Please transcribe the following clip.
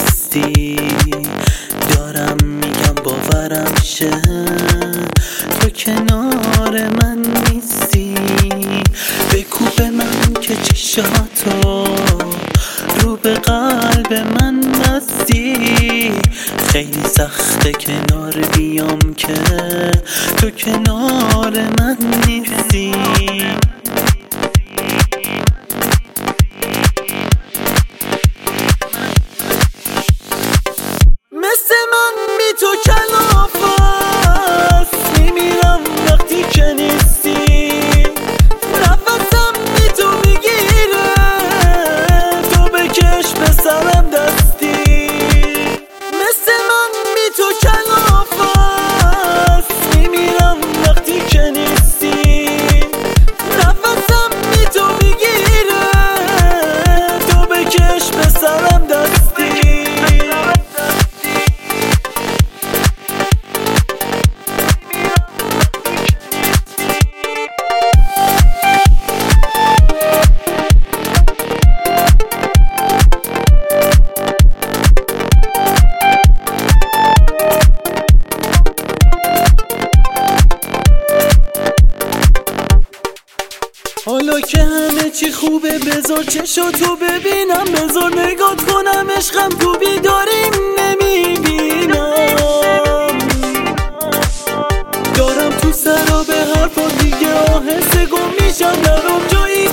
نیستی. دارم میگم باورم شه تو کنار من نیستی. بگو به من که چشاتو رو به قلب من بستی. خیلی سخته کنار بیام که تو کنار من نیستی. مثل من بی تو کلاف است، میمیرم وقتی که نیستی. نفسم بی تو میگیره، تو بکش به سرم دستی. مثل من بی تو کلاف است، میمیرم وقتی که نیستی. نفسم بی تو میگیره، تو بکش به سرم دستی. حالا که همه چی خوبه بذار چشاتو ببینم، بذار نگات کنم عشقم تو بیداریم نمیبینم. دارم تو سرا به حرفا دیگه آهسته گم میشم، درم جایی